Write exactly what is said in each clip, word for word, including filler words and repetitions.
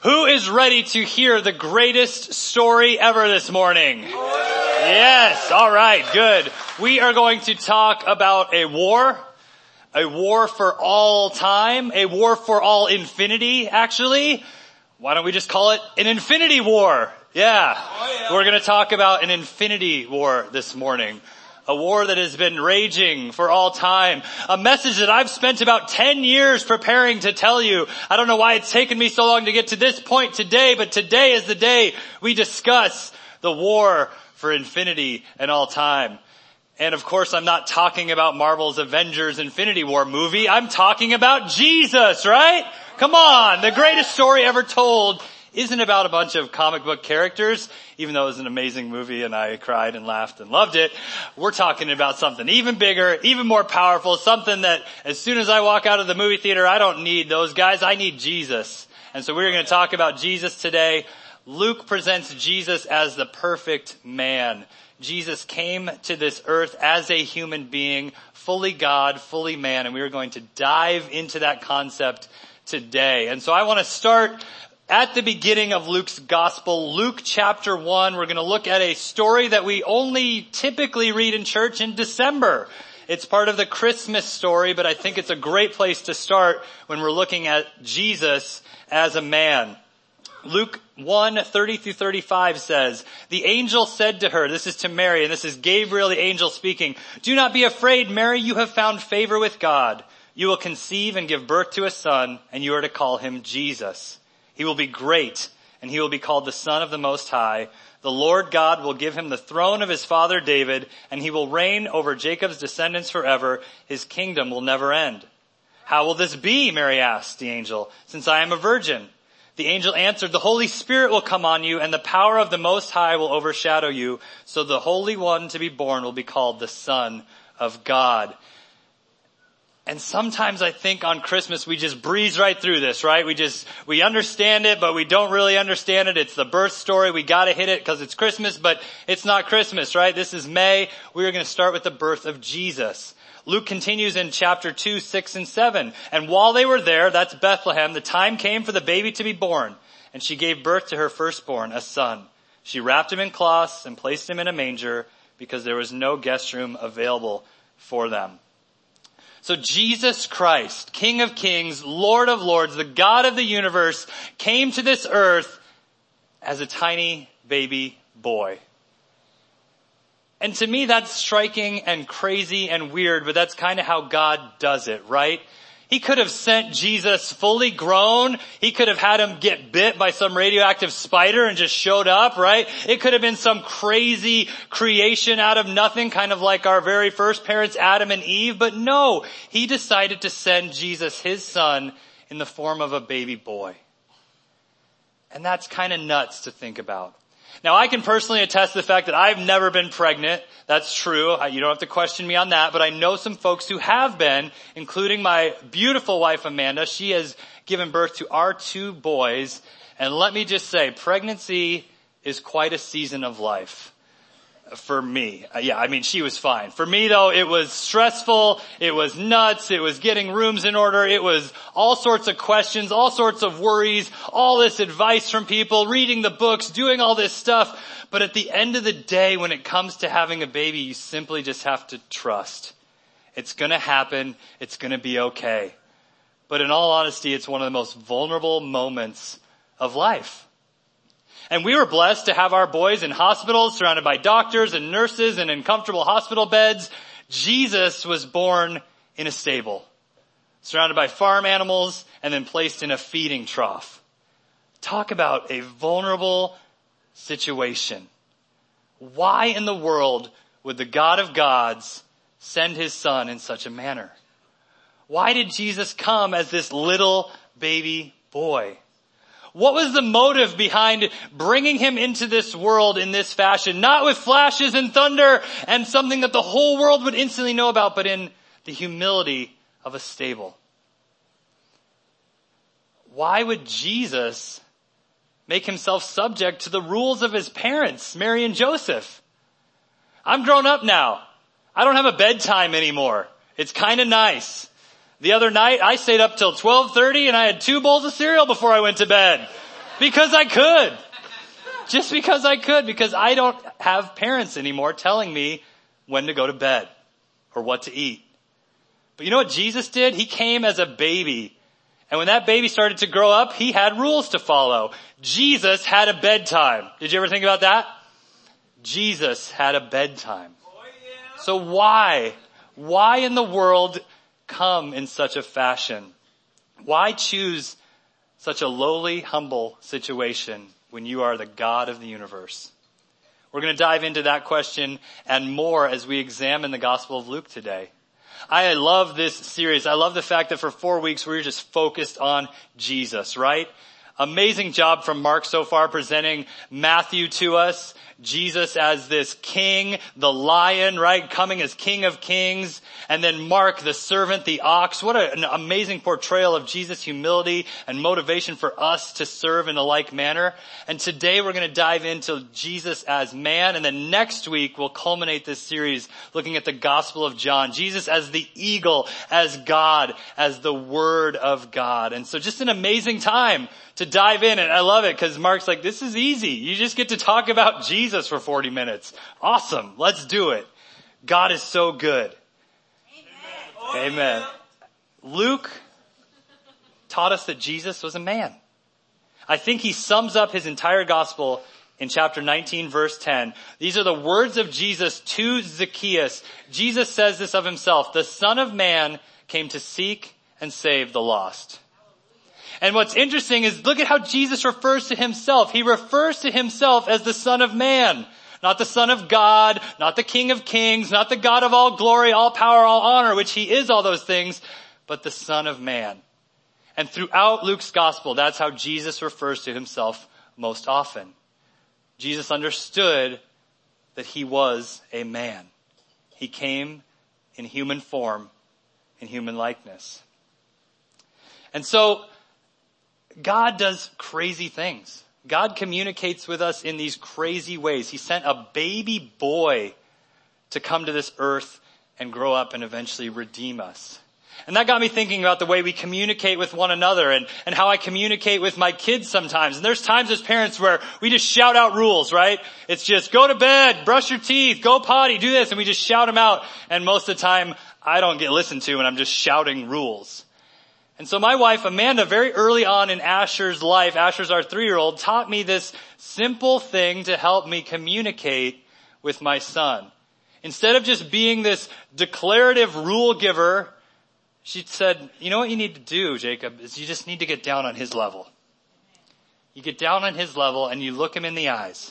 Who is ready to hear the greatest story ever this morning? Yes, all right, good. We are going to talk about a war, a war for all time, a war for all infinity, actually. Why don't we just call it an infinity war? Yeah. Oh, yeah. We're going to talk about an infinity war this morning. A war that has been raging for all time. A message that I've spent about ten years preparing to tell you. I don't know why it's taken me so long to get to this point today, but today is the day we discuss the war for infinity and all time. And of course, I'm not talking about Marvel's Avengers Infinity War movie. I'm talking about Jesus, right? Come on, the greatest story ever told isn't about a bunch of comic book characters, even though it was an amazing movie and I cried and laughed and loved it. We're talking about something even bigger, even more powerful, something that as soon as I walk out of the movie theater, I don't need those guys, I need Jesus. And so we're going to talk about Jesus today. Luke presents Jesus as the perfect man. Jesus came to this earth as a human being, fully God, fully man, and we are going to dive into that concept today. And so I want to start at the beginning of Luke's gospel, Luke chapter one. We're going to look at a story that we only typically read in church in December. It's part of the Christmas story, but I think it's a great place to start when we're looking at Jesus as a man. Luke one, thirty through thirty-five says, "The angel said to her," this is to Mary, and this is Gabriel the angel speaking, "Do not be afraid, Mary, you have found favor with God. You will conceive and give birth to a son, and you are to call him Jesus. He will be great, and he will be called the Son of the Most High. The Lord God will give him the throne of his father David, and he will reign over Jacob's descendants forever. His kingdom will never end." "How will this be?" Mary asked the angel, "since I am a virgin?" The angel answered, "The Holy Spirit will come on you, and the power of the Most High will overshadow you. So the Holy One to be born will be called the Son of God." And sometimes I think on Christmas we just breeze right through this, right? We just, we understand it, but we don't really understand it. It's the birth story. We gotta hit it because it's Christmas, but it's not Christmas, right? This is May. We are going to start with the birth of Jesus. Luke continues in chapter two, six, and seven. "And while they were there," that's Bethlehem, "the time came for the baby to be born. And she gave birth to her firstborn, a son. She wrapped him in cloths and placed him in a manger because there was no guest room available for them." So Jesus Christ, King of Kings, Lord of Lords, the God of the universe, came to this earth as a tiny baby boy. And to me that's striking and crazy and weird, but that's kind of how God does it, right? He could have sent Jesus fully grown. He could have had him get bit by some radioactive spider and just showed up, right? It could have been some crazy creation out of nothing, kind of like our very first parents, Adam and Eve. But no, he decided to send Jesus, his son, in the form of a baby boy. And that's kind of nuts to think about. Now, I can personally attest to the fact that I've never been pregnant. That's true. You don't have to question me on that. But I know some folks who have been, including my beautiful wife, Amanda. She has given birth to our two boys. And let me just say, pregnancy is quite a season of life for me. Uh, yeah, I mean, she was fine. For me, though, it was stressful. It was nuts. It was getting rooms in order. It was all sorts of questions, all sorts of worries, all this advice from people, reading the books, doing all this stuff. But at the end of the day, when it comes to having a baby, you simply just have to trust. It's going to happen. It's going to be okay. But in all honesty, it's one of the most vulnerable moments of life. And we were blessed to have our boys in hospitals, surrounded by doctors and nurses and in comfortable hospital beds. Jesus was born in a stable, surrounded by farm animals, and then placed in a feeding trough. Talk about a vulnerable situation. Why in the world would the God of gods send his son in such a manner? Why did Jesus come as this little baby boy? What was the motive behind bringing him into this world in this fashion? Not with flashes and thunder and something that the whole world would instantly know about, but in the humility of a stable. Why would Jesus make himself subject to the rules of his parents, Mary and Joseph? I'm grown up now. I don't have a bedtime anymore. It's kind of nice. The other night, I stayed up till twelve thirty and I had two bowls of cereal before I went to bed. Because I could. Just because I could. Because I don't have parents anymore telling me when to go to bed or what to eat. But you know what Jesus did? He came as a baby. And when that baby started to grow up, he had rules to follow. Jesus had a bedtime. Did you ever think about that? Jesus had a bedtime. So why? Why in the world come in such a fashion? Why choose such a lowly, humble situation when you are the God of the universe? We're going to dive into that question and more as we examine the Gospel of Luke today. I love this series. I love the fact that for four weeks we're just focused on Jesus, right? Amazing job from Mark so far presenting Matthew to us. Jesus as this king, the lion, right? Coming as King of Kings. And then Mark, the servant, the ox. What a, an amazing portrayal of Jesus' humility and motivation for us to serve in a like manner. And today we're going to dive into Jesus as man. And then next week we'll culminate this series looking at the Gospel of John. Jesus as the eagle, as God, as the Word of God. And so just an amazing time to dive in. And I love it because Mark's like, this is easy. You just get to talk about Jesus for forty minutes. Awesome. Let's do it. God is so good. Amen. Amen. Luke taught us that Jesus was a man. I think he sums up his entire gospel in chapter nineteen, verse ten. These are the words of Jesus to Zacchaeus. Jesus says this of himself, the Son of Man came to seek and save the lost. And what's interesting is look at how Jesus refers to himself. He refers to himself as the Son of Man, not the Son of God, not the King of Kings, not the God of all glory, all power, all honor, which he is all those things, but the Son of Man. And throughout Luke's gospel, that's how Jesus refers to himself most often. Jesus understood that he was a man. He came in human form, in human likeness. And so, God does crazy things. God communicates with us in these crazy ways. He sent a baby boy to come to this earth and grow up and eventually redeem us. And that got me thinking about the way we communicate with one another and, and how I communicate with my kids sometimes. And there's times as parents where we just shout out rules, right? It's just go to bed, brush your teeth, go potty, do this, and we just shout them out. And most of the time I don't get listened to and I'm just shouting rules. And so my wife, Amanda, very early on in Asher's life, Asher's our three-year-old, taught me this simple thing to help me communicate with my son. Instead of just being this declarative rule giver, she said, you know what you need to do, Jacob, is you just need to get down on his level. You get down on his level and you look him in the eyes.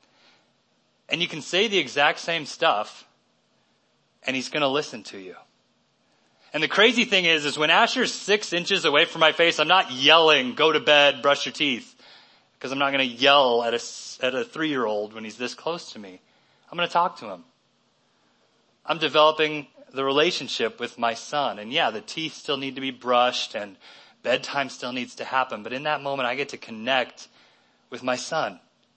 And you can say the exact same stuff and he's going to listen to you. And the crazy thing is, is when Asher's six inches away from my face, I'm not yelling, go to bed, brush your teeth. Because I'm not going to yell at a, at a three-year-old when he's this close to me. I'm going to talk to him. I'm developing the relationship with my son. And yeah, the teeth still need to be brushed and bedtime still needs to happen. But in that moment, I get to connect with my son.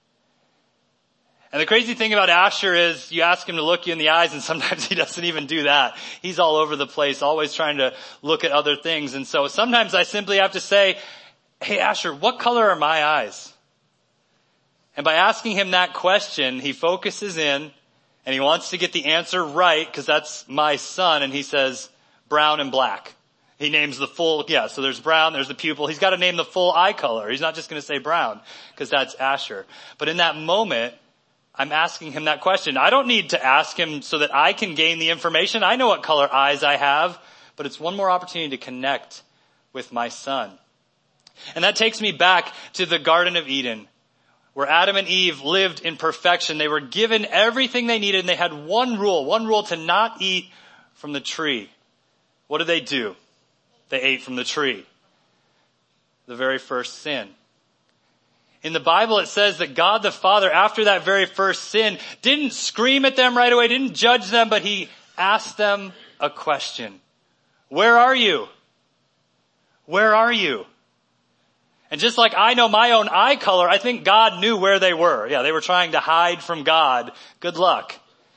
And the crazy thing about Asher is you ask him to look you in the eyes and sometimes he doesn't even do that. He's all over the place, always trying to look at other things. And so sometimes I simply have to say, hey Asher, what color are my eyes? And by asking him that question, he focuses in and he wants to get the answer right because that's my son. And he says brown and black. He names the full, yeah, so there's brown, there's the pupil. He's got to name the full eye color. He's not just going to say brown because that's Asher. But in that moment, I'm asking him that question. I don't need to ask him so that I can gain the information. I know what color eyes I have, but it's one more opportunity to connect with my son. And that takes me back to the Garden of Eden, where Adam and Eve lived in perfection. They were given everything they needed, and they had one rule, one rule to not eat from the tree. What did they do? They ate from the tree. The very first sin. In the Bible, it says that God the Father, after that very first sin, didn't scream at them right away, didn't judge them, but he asked them a question. Where are you? Where are you? And just like I know my own eye color, I think God knew where they were. Yeah, they were trying to hide from God. Good luck.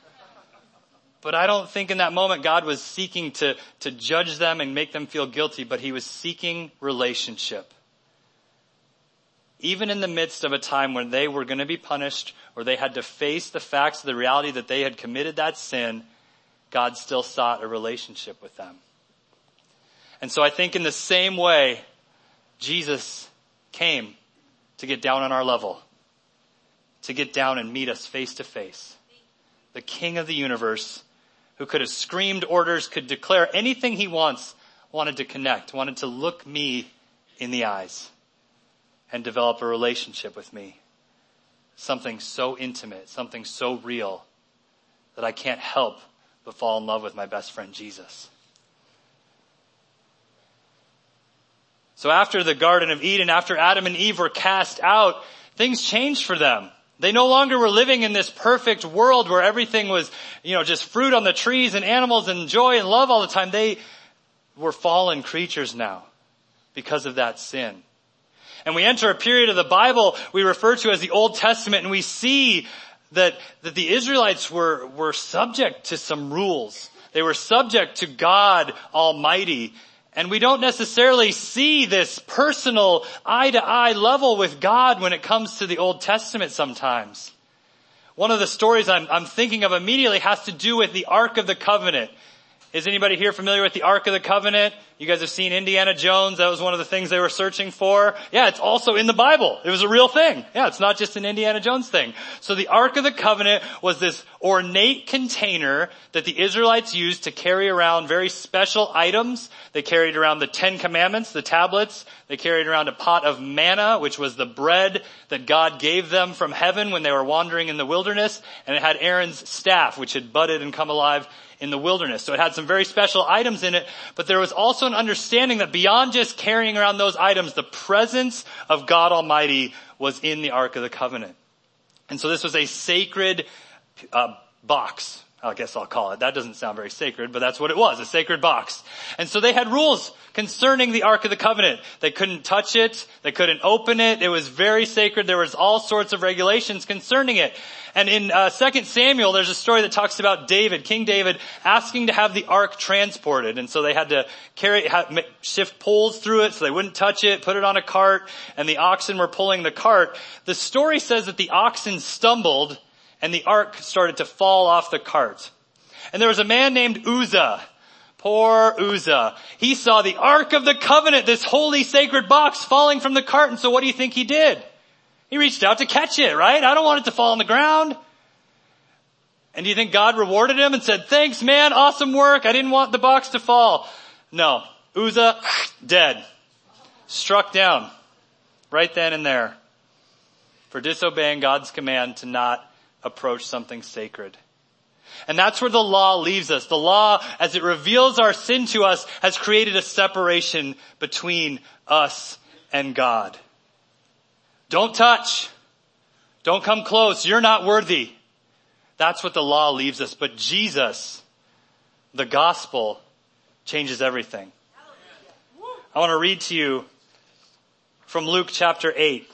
But I don't think in that moment God was seeking to, to judge them and make them feel guilty, but he was seeking relationship. even in the midst of a time when they were going to be punished or they had to face the facts of the reality that they had committed that sin, God still sought a relationship with them. And so I think in the same way, Jesus came to get down on our level, to get down and meet us face to face. The King of the universe, who could have screamed orders, could declare anything he wants, wanted to connect, wanted to look me in the eyes and develop a relationship with me. Something so intimate, something so real that I can't help but fall in love with my best friend Jesus. So after the Garden of Eden, after Adam and Eve were cast out, things changed for them. They no longer were living in this perfect world where everything was, you know, just fruit on the trees and animals and joy and love all the time. They were fallen creatures now because of that sin. And we enter a period of the Bible we refer to as the Old Testament, and we see that, that the Israelites were, were subject to some rules. They were subject to God Almighty. And we don't necessarily see this personal eye-to-eye level with God when it comes to the Old Testament sometimes. One of the stories I'm, I'm thinking of immediately has to do with the Ark of the Covenant. Is anybody here familiar with the Ark of the Covenant? You guys have seen Indiana Jones. That was one of the things they were searching for. Yeah, it's also in the Bible. It was a real thing. Yeah, it's not just an Indiana Jones thing. So the Ark of the Covenant was this ornate container that the Israelites used to carry around very special items. They carried around the Ten Commandments, the tablets. They carried around a pot of manna, which was the bread that God gave them from heaven when they were wandering in the wilderness. And it had Aaron's staff, which had budded and come alive in the wilderness. So it had some very special items in it, but there was also an understanding that beyond just carrying around those items, the presence of God Almighty was in the Ark of the Covenant. And so this was a sacred uh, box. I guess I'll call it. That doesn't sound very sacred, but that's what it was, a sacred box. And so they had rules concerning the Ark of the Covenant. They couldn't touch it. They couldn't open it. It was very sacred. There was all sorts of regulations concerning it. And in uh, Second Samuel, there's a story that talks about David, King David, asking to have the ark transported. And so they had to carry, have, shift poles through it so they wouldn't touch it, put it on a cart, and the oxen were pulling the cart. The story says that the oxen stumbled and the ark started to fall off the cart. And there was a man named Uzzah. Poor Uzzah. He saw the Ark of the Covenant, this holy sacred box, falling from the cart. And so what do you think he did? He reached out to catch it, right? I don't want it to fall on the ground. And do you think God rewarded him and said, thanks man, awesome work. I didn't want the box to fall. No. Uzzah, dead. Struck down. Right then and there. For disobeying God's command to not approach something sacred. And that's where the law leaves us. The law, as it reveals our sin to us, has created a separation between us and God. Don't touch. Don't come close. You're not worthy. That's what the law leaves us. But Jesus, the gospel, changes everything. I want to read to you from Luke chapter eight.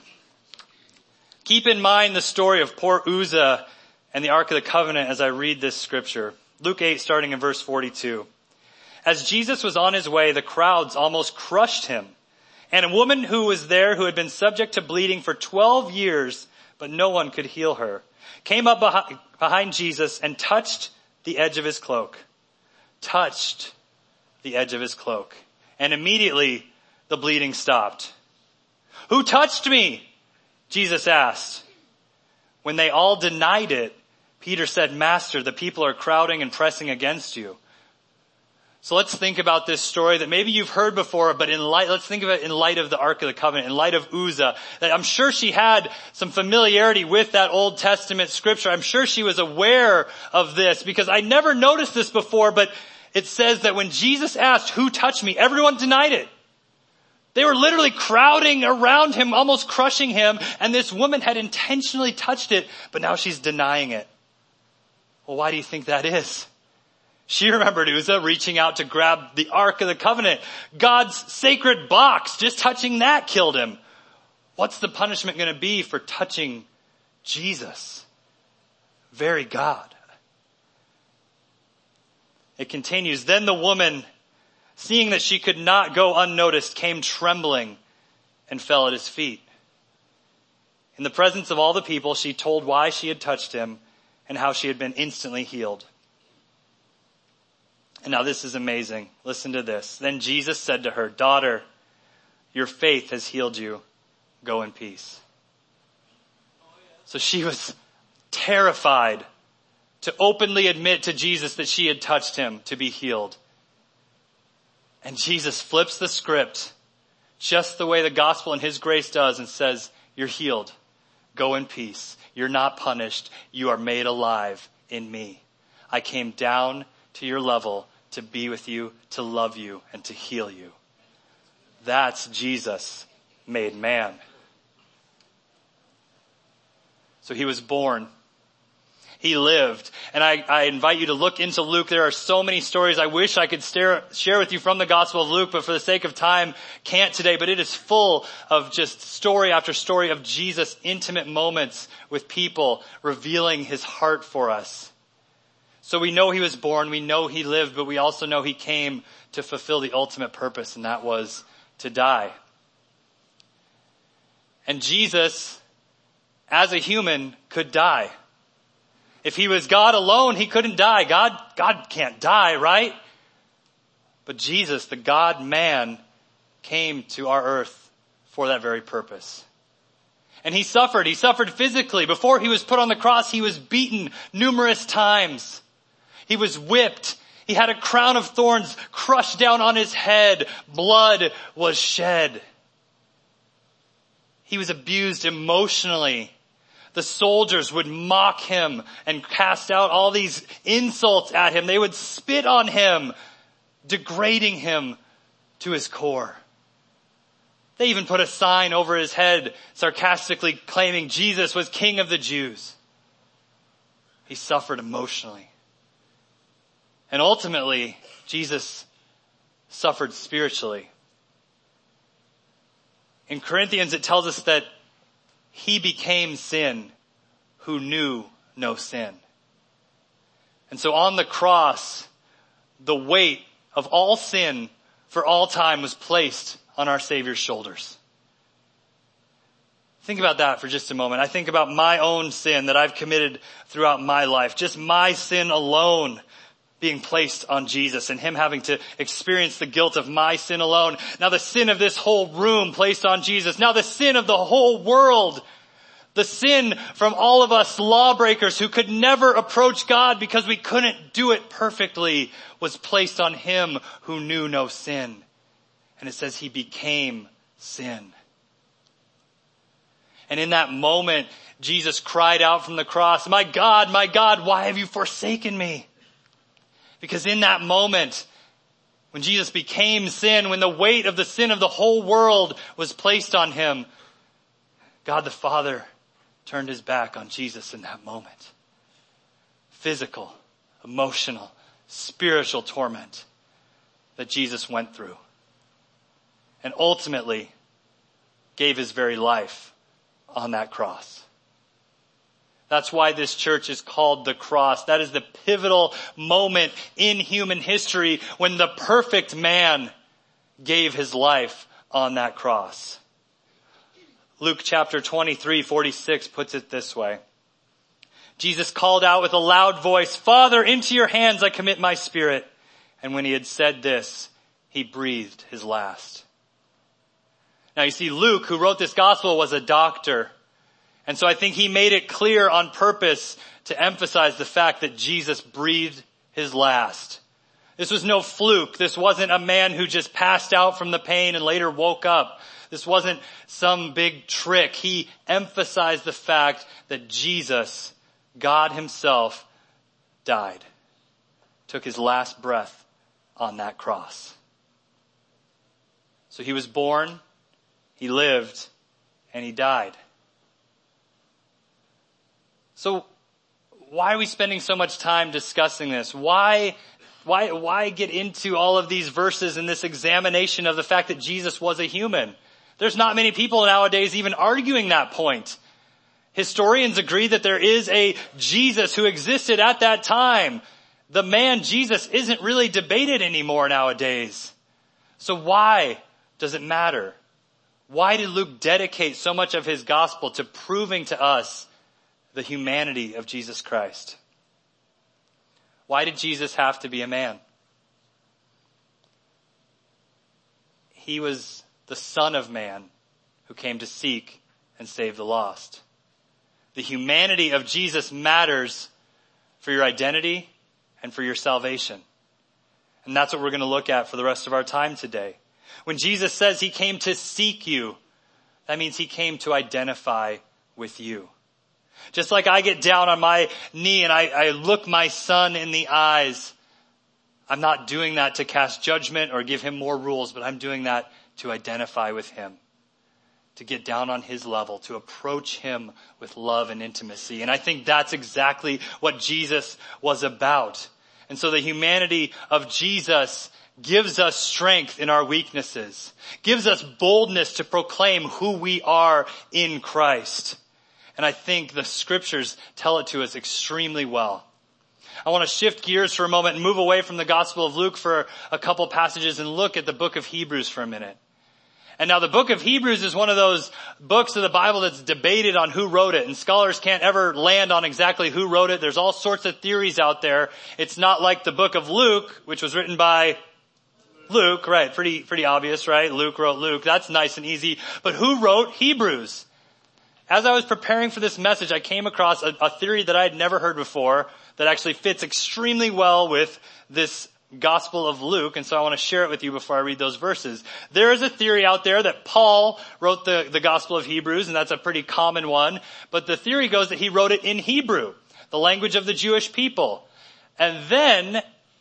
Keep in mind the story of poor Uzzah and the Ark of the Covenant as I read this scripture. Luke eight, starting in verse forty-two. As Jesus was on his way, the crowds almost crushed him. And a woman who was there who had been subject to bleeding for twelve years, but no one could heal her, came up behind Jesus and touched the edge of his cloak. Touched the edge of his cloak. And immediately the bleeding stopped. Who touched me? Jesus asked. When they all denied it, Peter said, Master, the people are crowding and pressing against you. So let's think about this story that maybe you've heard before, but in light, let's think of it in light of the Ark of the Covenant, in light of Uzzah. That I'm sure she had some familiarity with that Old Testament scripture. I'm sure she was aware of this because I never noticed this before, but it says that when Jesus asked, who touched me? Everyone denied it. They were literally crowding around him, almost crushing him, and this woman had intentionally touched it, but now she's denying it. Well, why do you think that is? She remembered Uzzah reaching out to grab the Ark of the Covenant, God's sacred box. Just touching that killed him. What's the punishment going to be for touching Jesus? Very God. It continues, then the woman, seeing that she could not go unnoticed, came trembling and fell at his feet. In the presence of all the people, she told why she had touched him and how she had been instantly healed. And now this is amazing. Listen to this. Then Jesus said to her, "Daughter, your faith has healed you. Go in peace." So she was terrified to openly admit to Jesus that she had touched him to be healed. And Jesus flips the script just the way the gospel and his grace does and says, "You're healed. Go in peace. You're not punished. You are made alive in me. I came down to your level to be with you, to love you, and to heal you." That's Jesus made man. So he was born. He lived. And I, I invite you to look into Luke. There are so many stories I wish I could stare, share with you from the Gospel of Luke, but for the sake of time, can't today. But it is full of just story after story of Jesus' intimate moments with people, revealing his heart for us. So we know he was born, we know he lived, but we also know he came to fulfill the ultimate purpose, and that was to die. And Jesus, as a human, could die. If he was God alone, he couldn't die. God, God can't die, right? But Jesus, the God-man, came to our earth for that very purpose. And he suffered. He suffered physically. Before he was put on the cross, he was beaten numerous times. He was whipped. He had a crown of thorns crushed down on his head. Blood was shed. He was abused emotionally. The soldiers would mock him and cast out all these insults at him. They would spit on him, degrading him to his core. They even put a sign over his head, sarcastically claiming Jesus was King of the Jews. He suffered emotionally. And ultimately, Jesus suffered spiritually. In Corinthians, it tells us that he became sin who knew no sin. And so on the cross, the weight of all sin for all time was placed on our Savior's shoulders. Think about that for just a moment. I think about my own sin that I've committed throughout my life. Just my sin alone being placed on Jesus and him having to experience the guilt of my sin alone. Now the sin of this whole room placed on Jesus. Now the sin of the whole world. The sin from all of us lawbreakers who could never approach God because we couldn't do it perfectly was placed on him who knew no sin. And it says he became sin. And in that moment, Jesus cried out from the cross, "My God, my God, why have you forsaken me?" Because in that moment, when Jesus became sin, when the weight of the sin of the whole world was placed on him, God the Father turned his back on Jesus in that moment. Physical, emotional, spiritual torment that Jesus went through. And ultimately gave his very life on that cross. That's why this church is called the cross. That is the pivotal moment in human history when the perfect man gave his life on that cross. Luke chapter twenty-three, forty-six puts it this way. Jesus called out with a loud voice, "Father, into your hands I commit my spirit." And when he had said this, he breathed his last. Now you see, Luke, who wrote this gospel, was a doctor. And so I think he made it clear on purpose to emphasize the fact that Jesus breathed his last. This was no fluke. This wasn't a man who just passed out from the pain and later woke up. This wasn't some big trick. He emphasized the fact that Jesus, God himself, died. Took his last breath on that cross. So he was born, he lived, and he died. So why are we spending so much time discussing this? Why, why, why get into all of these verses and this examination of the fact that Jesus was a human? There's not many people nowadays even arguing that point. Historians agree that there is a Jesus who existed at that time. The man Jesus isn't really debated anymore nowadays. So why does it matter? Why did Luke dedicate so much of his gospel to proving to us the humanity of Jesus Christ? Why did Jesus have to be a man? He was the Son of Man who came to seek and save the lost. The humanity of Jesus matters for your identity and for your salvation. And that's what we're going to look at for the rest of our time today. When Jesus says he came to seek you, that means he came to identify with you. Just like I get down on my knee and I, I look my son in the eyes, I'm not doing that to cast judgment or give him more rules, but I'm doing that to identify with him, to get down on his level, to approach him with love and intimacy. And I think that's exactly what Jesus was about. And so the humanity of Jesus gives us strength in our weaknesses, gives us boldness to proclaim who we are in Christ. And I think the scriptures tell it to us extremely well. I want to shift gears for a moment and move away from the Gospel of Luke for a couple passages and look at the book of Hebrews for a minute. And now the book of Hebrews is one of those books of the Bible that's debated on who wrote it. And scholars can't ever land on exactly who wrote it. There's all sorts of theories out there. It's not like the book of Luke, which was written by Luke, right? Pretty, pretty obvious, right? Luke wrote Luke. That's nice and easy. But who wrote Hebrews? As I was preparing for this message, I came across a, a theory that I had never heard before that actually fits extremely well with this Gospel of Luke, and so I want to share it with you before I read those verses. There is a theory out there that Paul wrote the, the Gospel of Hebrews, and that's a pretty common one, but the theory goes that he wrote it in Hebrew, the language of the Jewish people. And then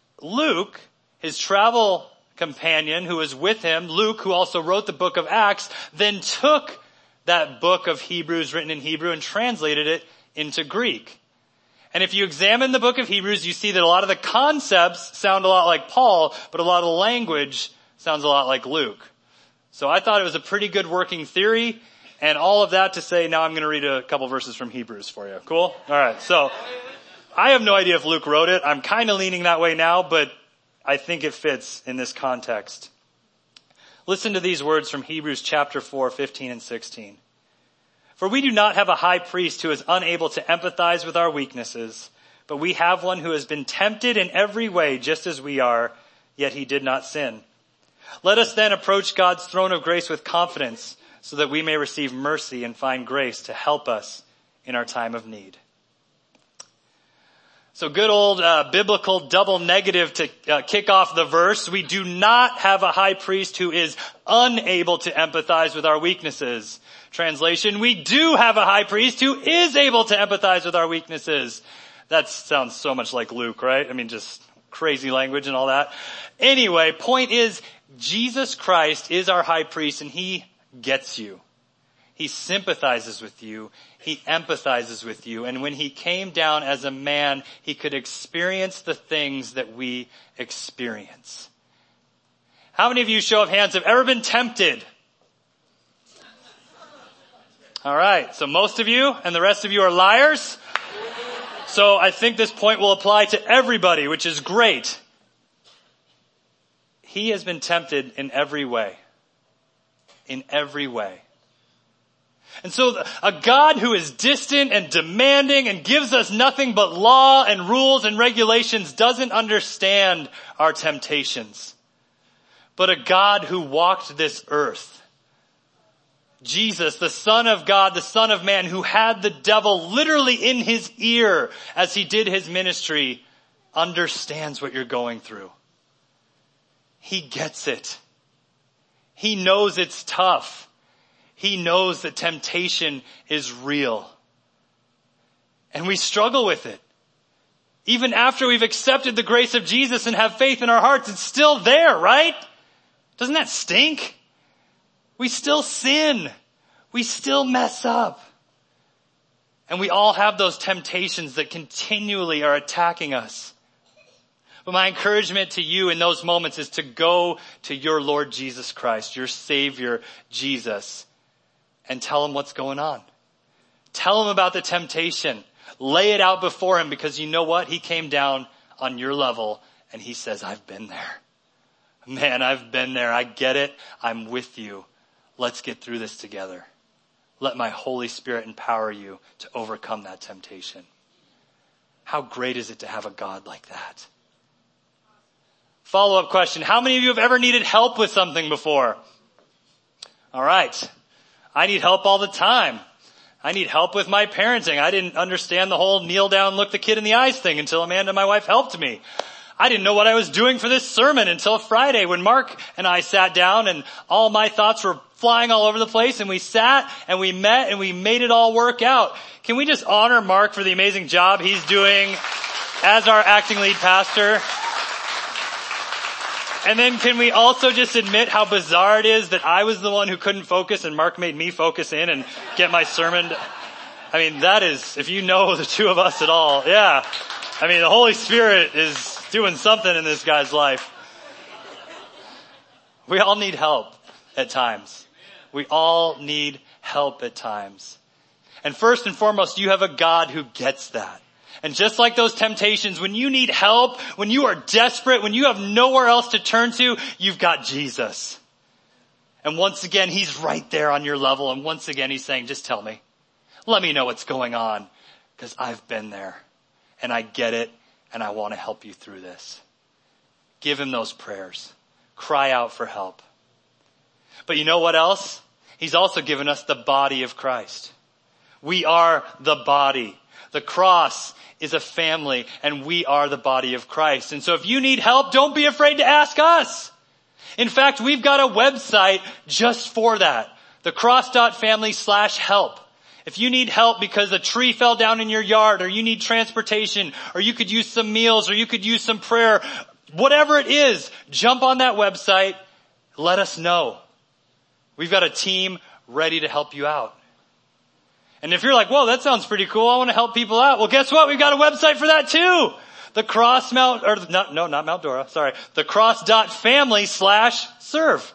Luke, his travel companion who was with him, Luke, who also wrote the book of Acts, then took that book of Hebrews written in Hebrew and translated it into Greek. And if you examine the book of Hebrews, you see that a lot of the concepts sound a lot like Paul, but a lot of the language sounds a lot like Luke. So I thought it was a pretty good working theory, and all of that to say now I'm going to read a couple verses from Hebrews for you. Cool? All right. So I have no idea if Luke wrote it. I'm kind of leaning that way now, but I think it fits in this context. Listen to these words from Hebrews chapter four, fifteen and sixteen. For we do not have a high priest who is unable to empathize with our weaknesses, but we have one who has been tempted in every way just as we are, yet he did not sin. Let us then approach God's throne of grace with confidence so that we may receive mercy and find grace to help us in our time of need. So good old uh, biblical double negative to uh, kick off the verse. We do not have a high priest who is unable to empathize with our weaknesses. Translation, we do have a high priest who is able to empathize with our weaknesses. That sounds so much like Luke, right? I mean, just crazy language and all that. Anyway, point is, Jesus Christ is our high priest and he gets you. He sympathizes with you. He empathizes with you. And when he came down as a man, he could experience the things that we experience. How many of you, show of hands, have ever been tempted? All right. So most of you and the rest of you are liars. So I think this point will apply to everybody, which is great. He has been tempted in every way. In every way. And so a God who is distant and demanding and gives us nothing but law and rules and regulations doesn't understand our temptations. But a God who walked this earth, Jesus, the Son of God, the Son of Man, who had the devil literally in his ear as he did his ministry, understands what you're going through. He gets it. He knows it's tough. He knows that temptation is real. And we struggle with it. Even after we've accepted the grace of Jesus and have faith in our hearts, it's still there, right? Doesn't that stink? We still sin. We still mess up. And we all have those temptations that continually are attacking us. But my encouragement to you in those moments is to go to your Lord Jesus Christ, your Savior Jesus, and tell him what's going on. Tell him about the temptation. Lay it out before him, because you know what? He came down on your level and he says, I've been there. Man, I've been there. I get it. I'm with you. Let's get through this together. Let my Holy Spirit empower you to overcome that temptation. How great is it to have a God like that? Follow-up question. How many of you have ever needed help with something before? All right. I need help all the time. I need help with my parenting. I didn't understand the whole kneel down, look the kid in the eyes thing until Amanda, my wife, helped me. I didn't know what I was doing for this sermon until Friday when Mark and I sat down and all my thoughts were flying all over the place, and we sat and we met and we made it all work out. Can we just honor Mark for the amazing job he's doing as our acting lead pastor? And then can we also just admit how bizarre it is that I was the one who couldn't focus and Mark made me focus in and get my sermon? I mean, that is, if you know the two of us at all, yeah. I mean, the Holy Spirit is doing something in this guy's life. We all need help at times. We all need help at times. And first and foremost, you have a God who gets that. And just like those temptations, when you need help, when you are desperate, when you have nowhere else to turn to, you've got Jesus. And once again, he's right there on your level. And once again, he's saying, just tell me. Let me know what's going on, because I've been there and I get it and I want to help you through this. Give him those prayers. Cry out for help. But you know what else? He's also given us the body of Christ. We are the body. The cross is a family, and we are the body of Christ. And so if you need help, don't be afraid to ask us. In fact, we've got a website just for that. The cross.family slash help. If you need help because a tree fell down in your yard, or you need transportation, or you could use some meals, or you could use some prayer, whatever it is, jump on that website. Let us know. We've got a team ready to help you out. And if you're like, whoa, that sounds pretty cool. I want to help people out. Well, guess what? We've got a website for that too. The cross Mount, or not, no, not Mount Dora. Sorry. The cross.family slash serve.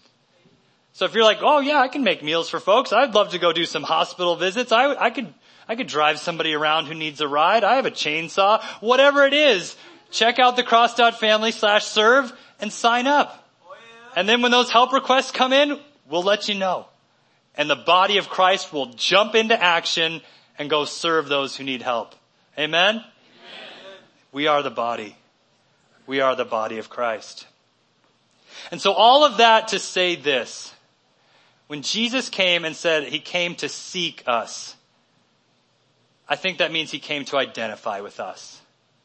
So if you're like, oh yeah, I can make meals for folks. I'd love to go do some hospital visits. I, I could, I could drive somebody around who needs a ride. I have a chainsaw. Whatever it is, check out the cross.family slash serve and sign up. And then when those help requests come in, we'll let you know. And the body of Christ will jump into action and go serve those who need help. Amen? Amen? We are the body. We are the body of Christ. And so all of that to say this. When Jesus came and said he came to seek us, I think that means he came to identify with us.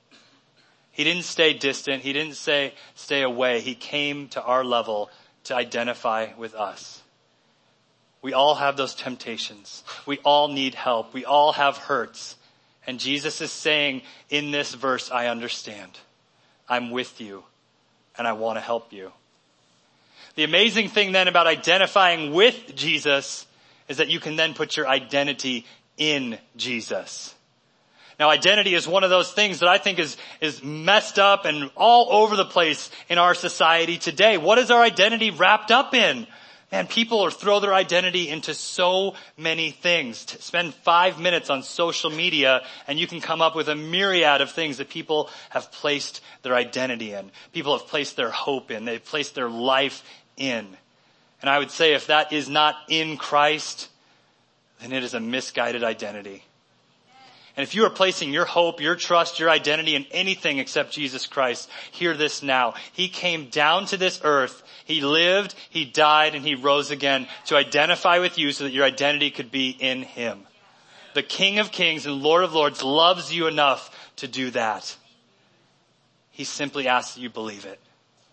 He didn't stay distant. He didn't say stay away. He came to our level to identify with us. We all have those temptations. We all need help. We all have hurts. And Jesus is saying in this verse, I understand. I'm with you and I want to help you. The amazing thing then about identifying with Jesus is that you can then put your identity in Jesus. Now, identity is one of those things that I think is, is messed up and all over the place in our society today. What is our identity wrapped up in? Man, people throw their identity into so many things. Spend five minutes on social media and you can come up with a myriad of things that people have placed their identity in. People have placed their hope in. They've placed their life in. And I would say if that is not in Christ, then it is a misguided identity. And if you are placing your hope, your trust, your identity in anything except Jesus Christ, hear this now. He came down to this earth. He lived, he died, and he rose again to identify with you so that your identity could be in him. The King of Kings and Lord of Lords loves you enough to do that. He simply asks that you believe it.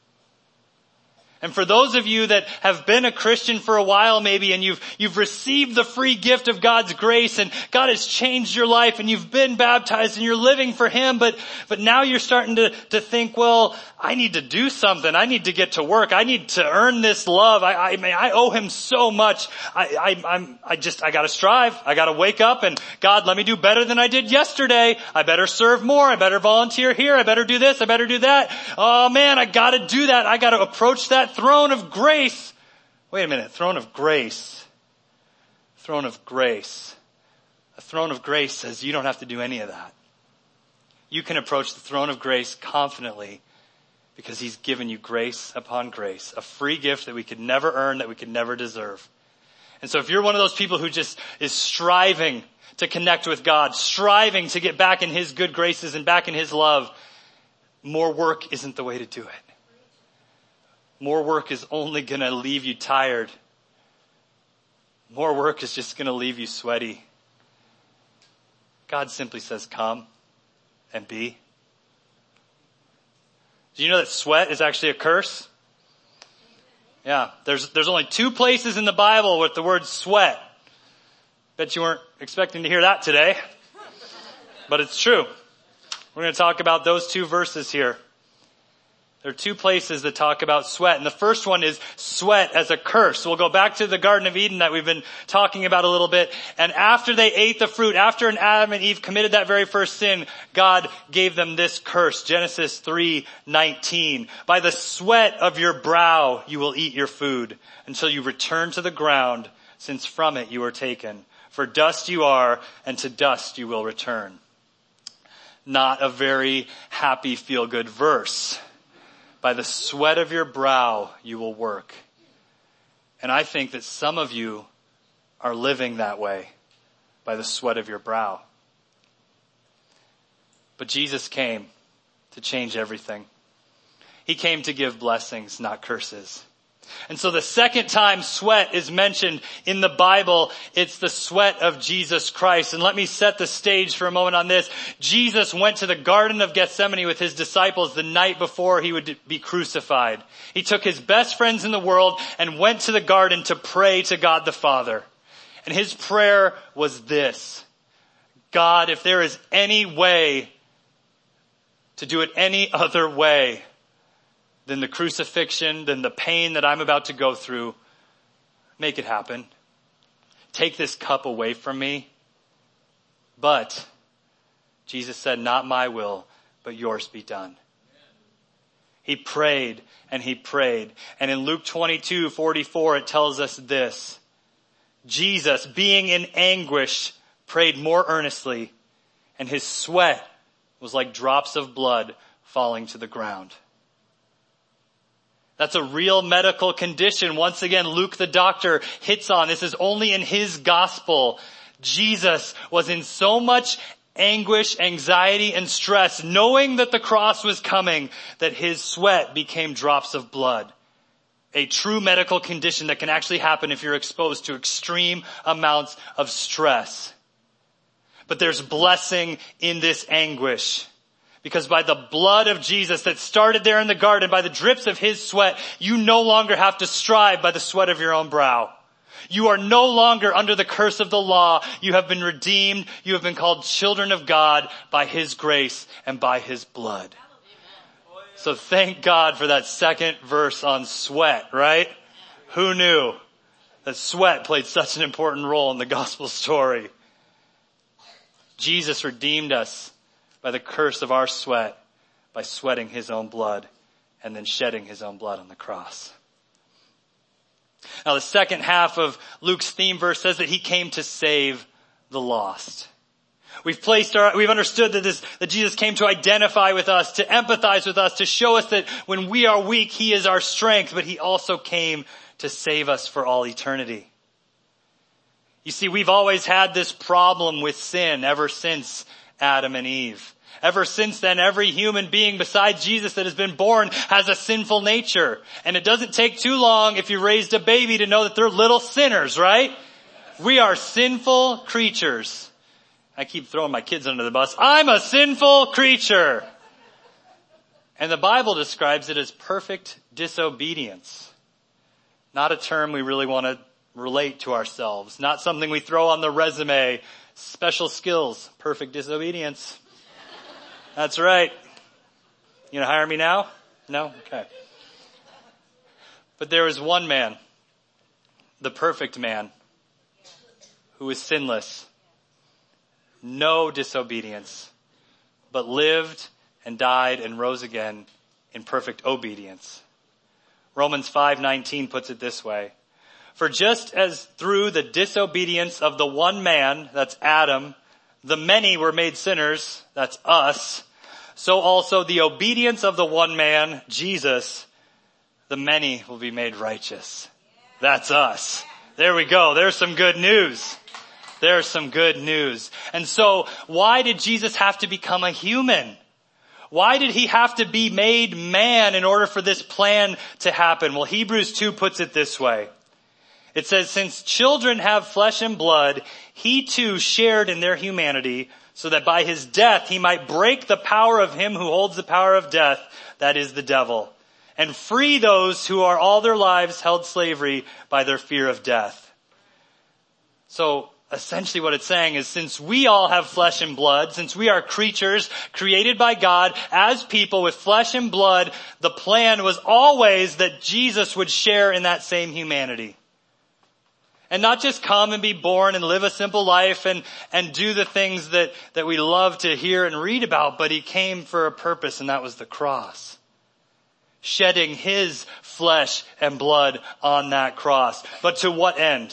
And for those of you that have been a Christian for a while maybe, and you've, you've received the free gift of God's grace, and God has changed your life, and you've been baptized and you're living for him, but, but now you're starting to, to think, well, I need to do something. I need to get to work. I need to earn this love. I, I, I owe him so much. I, I, I'm, I just, I gotta strive. I gotta wake up and God, let me do better than I did yesterday. I better serve more. I better volunteer here. I better do this. I better do that. Oh man, I gotta do that. I gotta approach that throne of grace. Wait a minute. Throne of grace. Throne of grace. A throne of grace says you don't have to do any of that. You can approach the throne of grace confidently because he's given you grace upon grace, a free gift that we could never earn, that we could never deserve. And so if you're one of those people who just is striving to connect with God, striving to get back in his good graces and back in his love, more work isn't the way to do it. More work is only going to leave you tired. More work is just going to leave you sweaty. God simply says, come and be. Do you know that sweat is actually a curse? Yeah, there's there's only two places in the Bible with the word sweat. Bet you weren't expecting to hear that today. But it's true. We're going to talk about those two verses here. There are two places that talk about sweat. And the first one is sweat as a curse. We'll go back to the Garden of Eden that we've been talking about a little bit. And after they ate the fruit, after Adam and Eve committed that very first sin, God gave them this curse. Genesis three nineteen. By the sweat of your brow you will eat your food until you return to the ground, since from it you were taken. For dust you are, and to dust you will return. Not a very happy, feel-good verse. By the sweat of your brow you will work. And I think that some of you are living that way, by the sweat of your brow. But Jesus came to change everything. He came to give blessings, not curses. And so the second time sweat is mentioned in the Bible, it's the sweat of Jesus Christ. And let me set the stage for a moment on this. Jesus went to the Garden of Gethsemane with his disciples the night before he would be crucified. He took his best friends in the world and went to the garden to pray to God the Father. And his prayer was this: God, if there is any way to do it any other way than the crucifixion, than the pain that I'm about to go through, make it happen. Take this cup away from me. But Jesus said, not my will, but yours be done. He prayed and he prayed. And in Luke twenty-two forty-four, it tells us this: Jesus, being in anguish, prayed more earnestly, and his sweat was like drops of blood falling to the ground. That's a real medical condition. Once again, Luke the doctor hits on this is only in his gospel. Jesus was in so much anguish, anxiety, and stress, knowing that the cross was coming, that his sweat became drops of blood. A true medical condition that can actually happen if you're exposed to extreme amounts of stress. But there's blessing in this anguish. Because by the blood of Jesus that started there in the garden, by the drips of his sweat, you no longer have to strive by the sweat of your own brow. You are no longer under the curse of the law. You have been redeemed. You have been called children of God by his grace and by his blood. So thank God for that second verse on sweat, right? Who knew that sweat played such an important role in the gospel story? Jesus redeemed us by the curse of our sweat, by sweating his own blood and then shedding his own blood on the cross. Now the second half of Luke's theme verse says that he came to save the lost. We've placed our, we've understood that this, that Jesus came to identify with us, to empathize with us, to show us that when we are weak, he is our strength, but he also came to save us for all eternity. You see, we've always had this problem with sin ever since Adam and Eve. Ever since then, every human being besides Jesus that has been born has a sinful nature. And it doesn't take too long if you raised a baby to know that they're little sinners, right? We are sinful creatures. I keep throwing my kids under the bus. I'm a sinful creature. And the Bible describes it as perfect disobedience. Not a term we really want to relate to ourselves. Not something we throw on the resume. Special skills, perfect disobedience. That's right. You gonna hire me now? No? Okay. But there was one man, the perfect man, who was sinless, no disobedience, but lived and died and rose again in perfect obedience. Romans five nineteen puts it this way: for just as through the disobedience of the one man, that's Adam, the many were made sinners, that's us, so also the obedience of the one man, Jesus, the many will be made righteous. That's us. There we go. There's some good news. There's some good news. And so why did Jesus have to become a human? Why did he have to be made man in order for this plan to happen? Well, Hebrews two puts it this way. It says, since children have flesh and blood, he too shared in their humanity, so that by his death he might break the power of him who holds the power of death, that is the devil, and free those who are all their lives held slavery by their fear of death. So essentially what it's saying is, since we all have flesh and blood, since we are creatures created by God as people with flesh and blood, the plan was always that Jesus would share in that same humanity. And not just come and be born and live a simple life and, and do the things that, that we love to hear and read about, but he came for a purpose, and that was the cross. Shedding his flesh and blood on that cross. But to what end?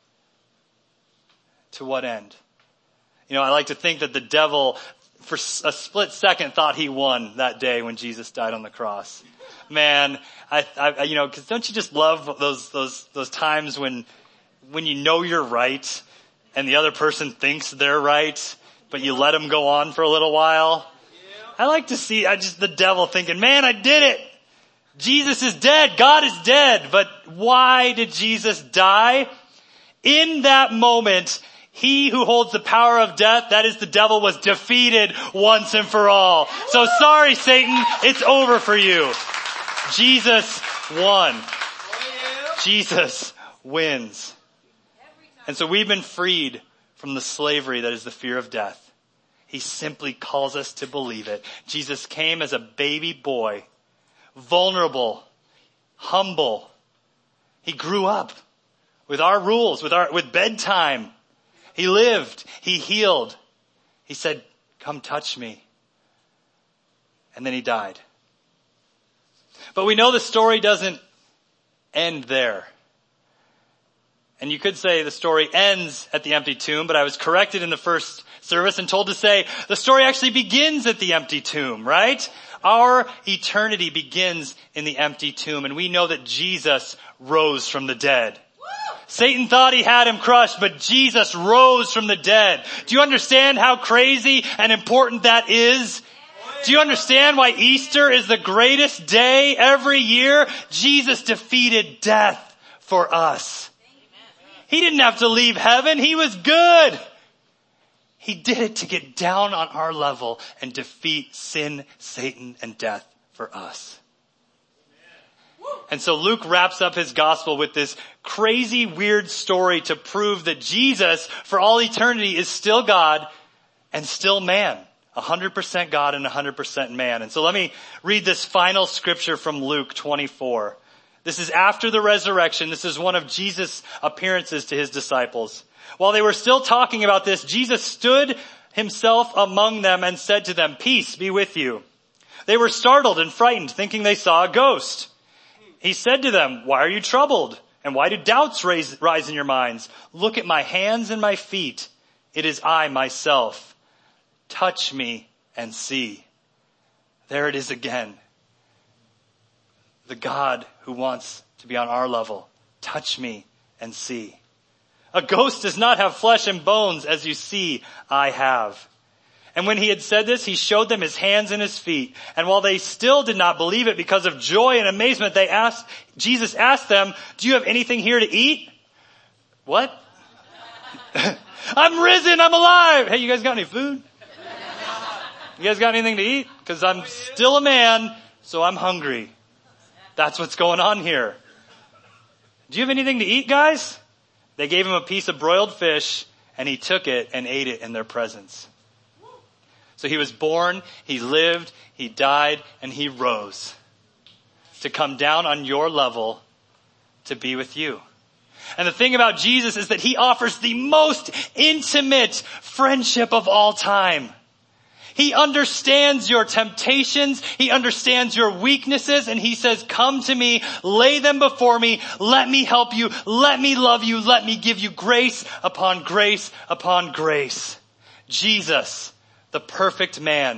To what end? You know, I like to think that the devil, for a split second, thought he won that day when Jesus died on the cross. Man, I, I you know, because don't you just love those those those times when when you know you're right and the other person thinks they're right, but you let them go on for a little while? I like to see, I just the devil thinking, man, I did it. Jesus is dead. God is dead. But why did Jesus die? In that moment, he who holds the power of death, that is the devil, was defeated once and for all. So sorry, Satan, it's over for you. Jesus won. Jesus wins. And so we've been freed from the slavery that is the fear of death. He simply calls us to believe it. Jesus came as a baby boy, vulnerable, humble. He grew up with our rules, with our, with bedtime. He lived. He healed. He said, come touch me. And then he died. But we know the story doesn't end there. And you could say the story ends at the empty tomb, but I was corrected in the first service and told to say the story actually begins at the empty tomb, right? Our eternity begins in the empty tomb, and we know that Jesus rose from the dead. Satan thought he had him crushed, but Jesus rose from the dead. Do you understand how crazy and important that is? Do you understand why Easter is the greatest day every year? Jesus defeated death for us. He didn't have to leave heaven. He was good. He did it to get down on our level and defeat sin, Satan, and death for us. And so Luke wraps up his gospel with this crazy, weird story to prove that Jesus, for all eternity, is still God and still man. one hundred percent God and one hundred percent man. And so let me read this final scripture from Luke twenty-four. This is after the resurrection. This is one of Jesus' appearances to his disciples. While they were still talking about this, Jesus stood himself among them and said to them, "Peace be with you." They were startled and frightened, thinking they saw a ghost. He said to them, "Why are you troubled? And why do doubts raise, rise in your minds? Look at my hands and my feet. It is I myself. Touch me and see." There it is again. The God who wants to be on our level. Touch me and see. A ghost does not have flesh and bones, as you see I have. And when he had said this, he showed them his hands and his feet. And while they still did not believe it because of joy and amazement, they asked, Jesus asked them, "Do you have anything here to eat?" What? "I'm risen, I'm alive." Hey, you guys got any food? You guys got anything to eat? Because I'm still a man, so I'm hungry. That's what's going on here. "Do you have anything to eat, guys?" They gave him a piece of broiled fish, and he took it and ate it in their presence. So he was born, he lived, he died, and he rose to come down on your level to be with you. And the thing about Jesus is that he offers the most intimate friendship of all time. He understands your temptations. He understands your weaknesses. And he says, "Come to me, lay them before me. Let me help you. Let me love you. Let me give you grace upon grace upon grace." Jesus, the perfect man,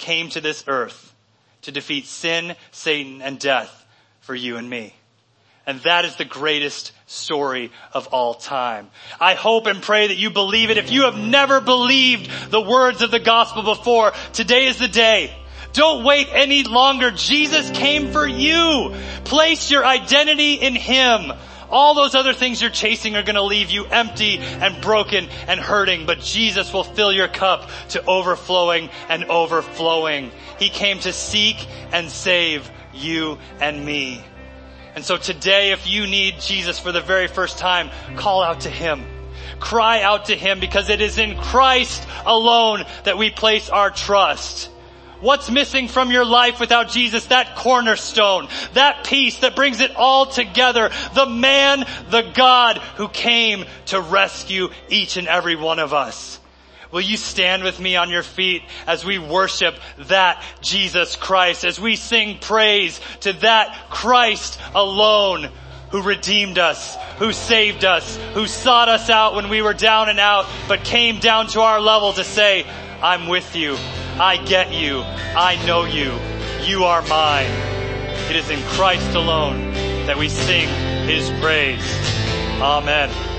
came to this earth to defeat sin, Satan, and death for you and me. And that is the greatest story of all time. I hope and pray that you believe it. If you have never believed the words of the gospel before, today is the day. Don't wait any longer. Jesus came for you. Place your identity in him. All those other things you're chasing are going to leave you empty and broken and hurting, but Jesus will fill your cup to overflowing and overflowing. He came to seek and save you and me. And so today, if you need Jesus for the very first time, call out to him. Cry out to him, because it is in Christ alone that we place our trust. What's missing from your life without Jesus? That cornerstone, that piece that brings it all together. The man, the God who came to rescue each and every one of us. Will you stand with me on your feet as we worship that Jesus Christ, as we sing praise to that Christ alone who redeemed us, who saved us, who sought us out when we were down and out, but came down to our level to say, I'm with you. I get you. I know you. You are mine. It is in Christ alone that we sing his praise. Amen.